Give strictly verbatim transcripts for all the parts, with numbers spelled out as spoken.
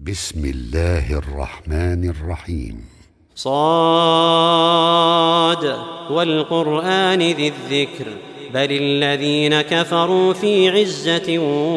بسم الله الرحمن الرحيم. صاد والقرآن ذي الذكر بل الذين كفروا في عزة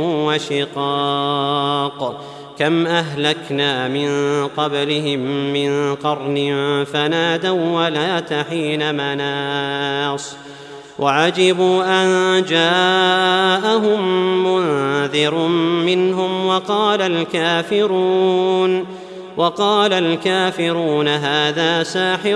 وشقاق كم أهلكنا من قبلهم من قرن فنادوا ولا حين مناص وعجبوا أن جاءهم منذر منهم وقال الكافرون وقال الكافرون هذا ساحر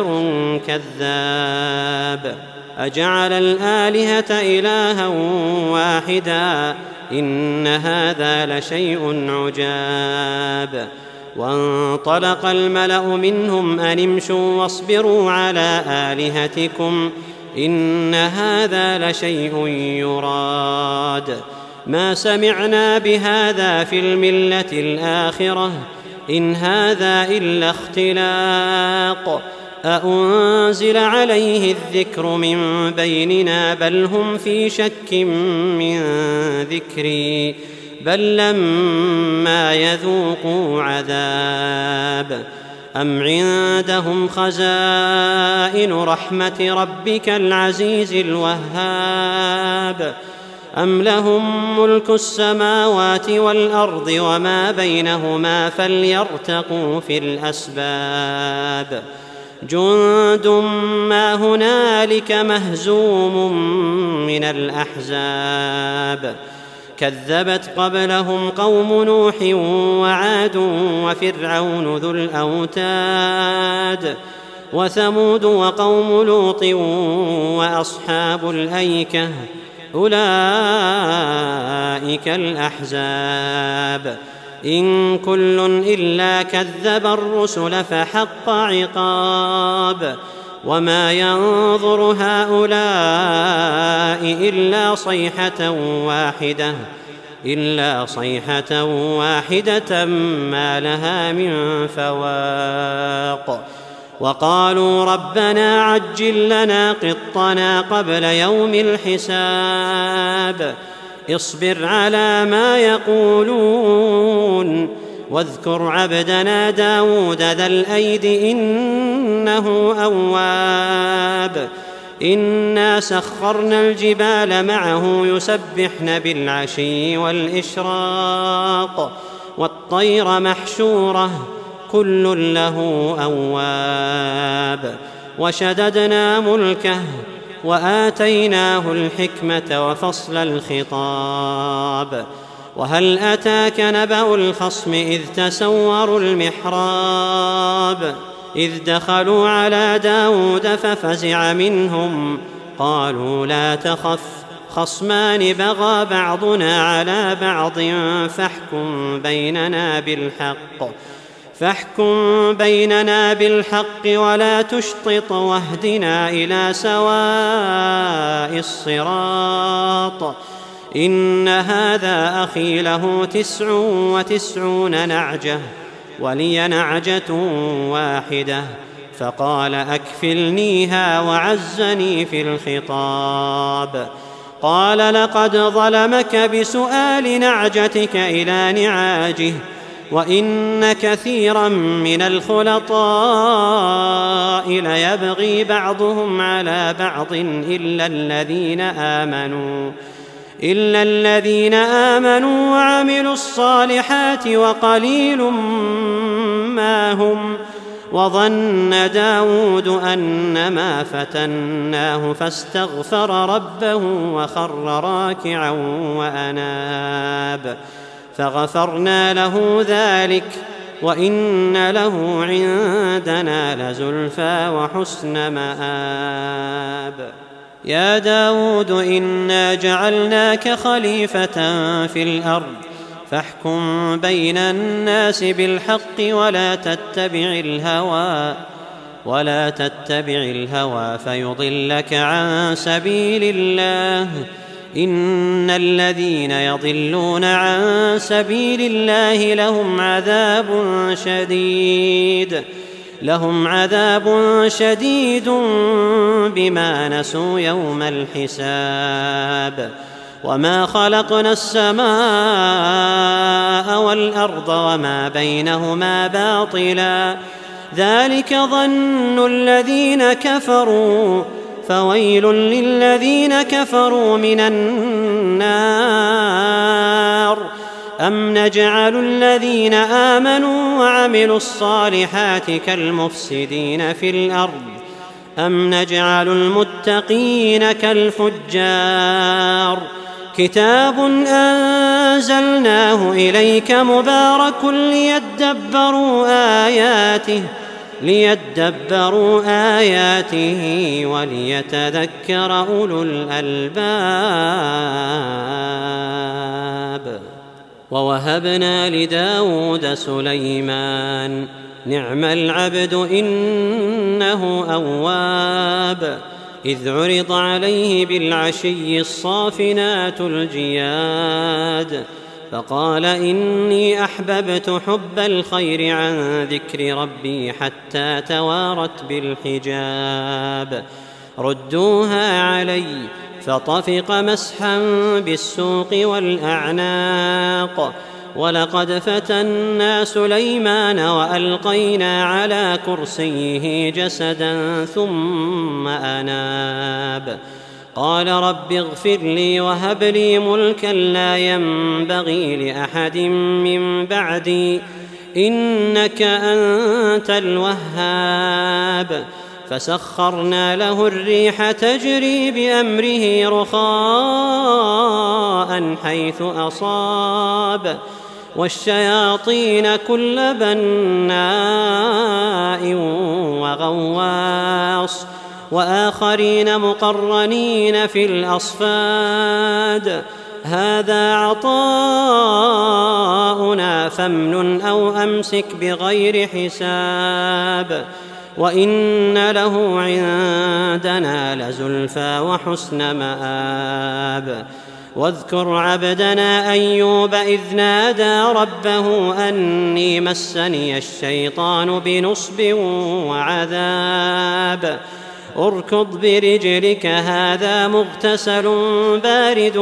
كذاب أجعل الآلهة إلها واحدا إن هذا لشيء عجاب وانطلق الملأ منهم أن امشوا واصبروا على آلهتكم إن هذا لشيء يراد ما سمعنا بهذا في الملة الآخرة إن هذا إلا اختلاق أأنزل عليه الذكر من بيننا بل هم في شك من ذكري بل لما يذوقوا عذاب أم عندهم خزائن رحمة ربك العزيز الوهاب أم لهم ملك السماوات والأرض وما بينهما فليرتقوا في الأسباب جند ما هنالك مهزوم من الأحزاب كذبت قبلهم قوم نوح وعاد وفرعون ذو الأوتاد وثمود وقوم لوط وأصحاب الأيكة أولئك الأحزاب إن كل إلا كذب الرسل فحق عقاب وما ينظر هؤلاء إلا صيحة واحدة إلا صيحة واحدة ما لها من فواق وقالوا ربنا عجل لنا قطنا قبل يوم الحساب اصبر على ما يقولون واذكر عبدنا داود ذا الأيد إنه أواب إنا سخرنا الجبال معه يسبحن بالعشي والإشراق والطير محشورة كل له أواب وشددنا ملكه وآتيناه الحكمة وفصل الخطاب وهل أتاك نبأ الخصم إذ تسوروا المحراب إذ دخلوا على داود ففزع منهم قالوا لا تخف خصمان بغى بعضنا على بعض فاحكم بيننا بالحق فاحكم بيننا بالحق ولا تشطط واهدنا إلى سواء الصراط إن هذا أخي له تسع وتسعون نعجة ولي نعجة واحدة فقال أكفلنيها وعزني في الخطاب قال لقد ظلمك بسؤال نعجتك إلى نعاجه وإن كثيرا من الخلطاء ليبغي بعضهم على بعض إلا الذين آمنوا إلا الذين آمنوا وعملوا الصالحات وقليل ما هم وظن داود أنما فتناه فاستغفر ربه وخر راكعا وأناب فغفرنا له ذلك وإن له عندنا لزلفى وحسن مآب يا داود إنا جعلناك خليفة في الأرض فاحكم بين الناس بالحق ولا تتبع الهوى ولا تتبع الهوى فيضلك عن سبيل الله إن الذين يضلون عن سبيل الله لهم عذاب شديد لهم عذاب شديد بما نسوا يوم الحساب وما خلقنا السماء والأرض وما بينهما باطلا ذلك ظن الذين كفروا فويل للذين كفروا من النار أم نجعل الذين آمنوا وعملوا الصالحات كالمفسدين في الأرض أم نجعل المتقين كالفجار كتاب أنزلناه إليك مبارك ليدبروا آياته ليدبروا آياته وليتذكر أولو الألباب ووهبنا لداود سليمان نعم العبد إنه أواب إذ عرض عليه بالعشي الصافنات الجياد فقال إني أحببت حب الخير عن ذكر ربي حتى توارت بالحجاب ردوها علي فطفق مسحا بالسوق والأعناق ولقد فتنا سليمان وألقينا على كرسيه جسدا ثم أناب قال رب اغفر لي وهب لي ملكا لا ينبغي لأحد من بعدي إنك أنت الوهاب فسخرنا له الريح تجري بأمره رخاء حيث أصاب والشياطين كل بناء وغواص وآخرين مقرنين في الأصفاد هذا عطاؤنا فامنن أو أمسك بغير حساب وإن له عندنا لزلفى وحسن مآب واذكر عبدنا أيوب إذ نادى ربه أني مسني الشيطان بنصب وعذاب اركض برجلك هذا مغتسل بارد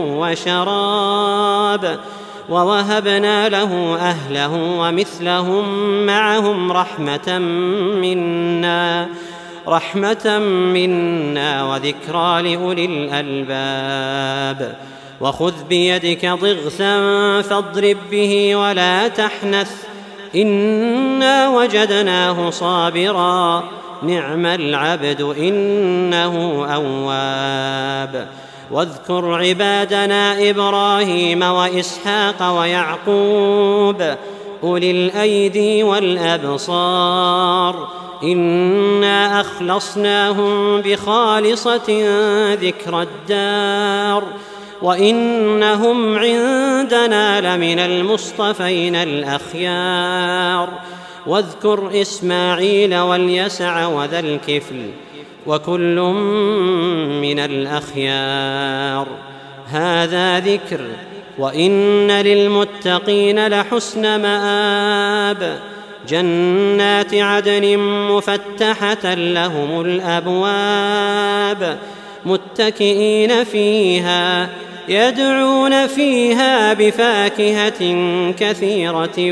وشراب ووهبنا له أهله ومثلهم معهم رحمة منا رحمة منا وذكرى لأولي الألباب وخذ بيدك ضغثا فاضرب به ولا تحنث إنا وجدناه صابرا نعم العبد إنه أواب واذكر عبادنا إبراهيم وإسحاق ويعقوب أولي الأيدي والأبصار إنا أخلصناهم بخالصة ذكر الدار وإنهم عندنا لمن المصطفين الأخيار واذكر إسماعيل واليسع وذا الكفل وكل من الأخيار هذا ذكر وإن للمتقين لحسن مآب جنات عدن مفتحة لهم الأبواب متكئين فيها يدعون فيها بفاكهة كثيرة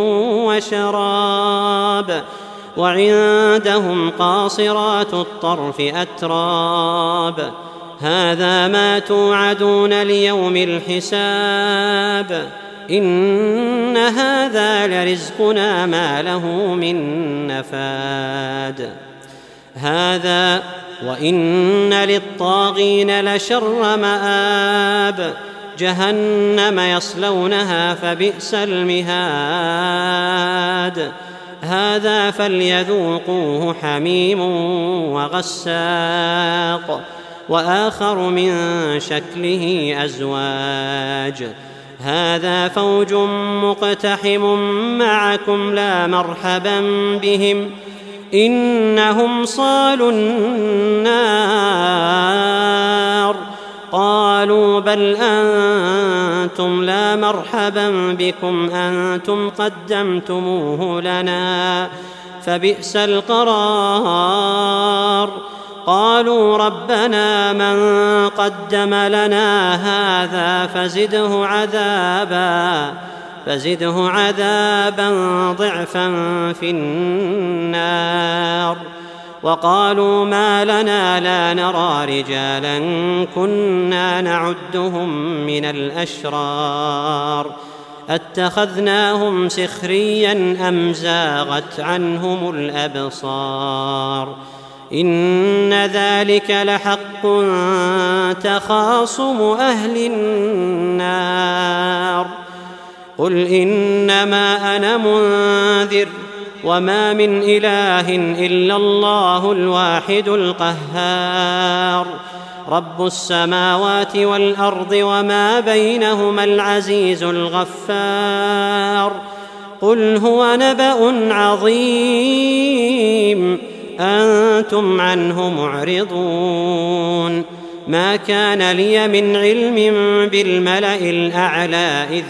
وشراب وعندهم قاصرات الطرف أتراب هذا ما توعدون ليوم الحساب إن هذا لرزقنا ما له من نفاد هذا وإن للطاغين لشر مآب جهنم يصلونها فبئس المهاد هذا فليذوقوه حميم وغساق وآخر من شكله أزواج هذا فوج مقتحم معكم لا مرحبا بهم إنهم صالوا النار قالوا بل أنتم لا مرحبا بكم أنتم قدمتموه لنا فبئس القرار قالوا ربنا من قدم لنا هذا فزده عذابا فزده عذابا ضعفا في النار. وقالوا ما لنا لا نرى رجالا كنا نعدهم من الأشرار أتخذناهم سخريا أم زاغت عنهم الأبصار إن ذلك لحق تخاصم أهل النار. قل إنما أنا منذر وما من إله إلا الله الواحد القهار رب السماوات والأرض وما بينهما العزيز الغفار. قل هو نبأ عظيم أنتم عنه معرضون. ما كان لي من علم بالملأ الأعلى إذ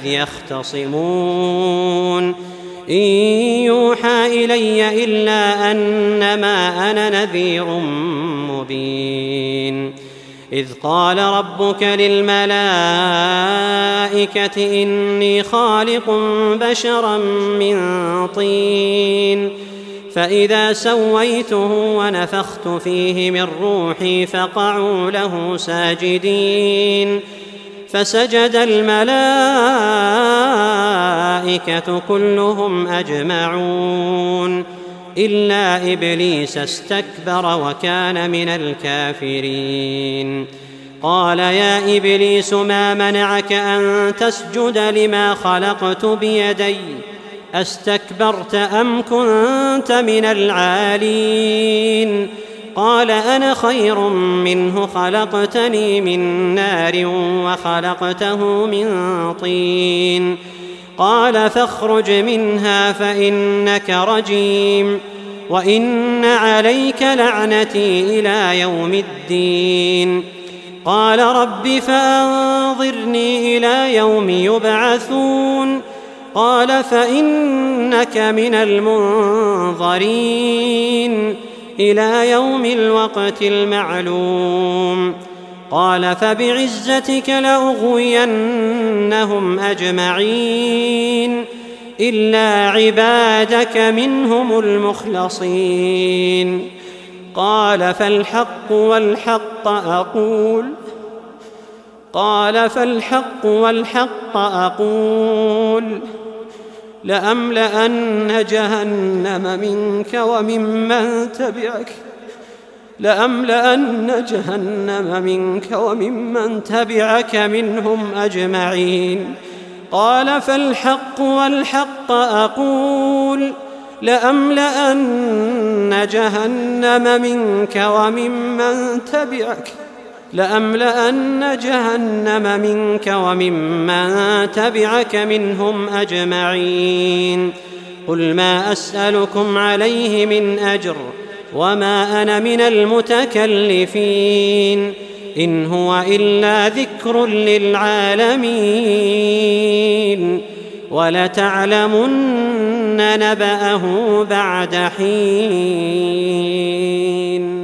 يختصمون إن يوحى إلي إلا أنما أنا نذير مبين. إذ قال ربك للملائكة إني خالق بشرا من طين فإذا سويته ونفخت فيه من روحي فقعوا له ساجدين فسجد الملائكة كلهم أجمعون إلا إبليس استكبر وكان من الكافرين. قال يا إبليس ما منعك أن تسجد لما خلقت بيدي أستكبرت أم كنت من العالين؟ قال أنا خير منه خلقتني من نار وخلقته من طين. قال فاخرج منها فإنك رجيم وإن عليك لعنتي إلى يوم الدين. قال رب فأنظرني إلى يوم يبعثون. قال فإنك من المنظرين إلى يوم الوقت المعلوم. قال فبعزتك لأغوينهم أجمعين إلا عبادك منهم المخلصين. قال فالحق والحق أقول قال فالحق والحق أقول لأملأن جهنم منك وممن تبعك لأملأن جهنم منك وممن تبعك منهم أجمعين. قال فالحق والحق أقول لأملأن جهنم منك وممن تبعك لأملأن جهنم منك وممن تبعك منهم أجمعين. قل ما أسألكم عليه من أجر وما أنا من المتكلفين إن هو إلا ذكر للعالمين ولتعلمن نبأه بعد حين.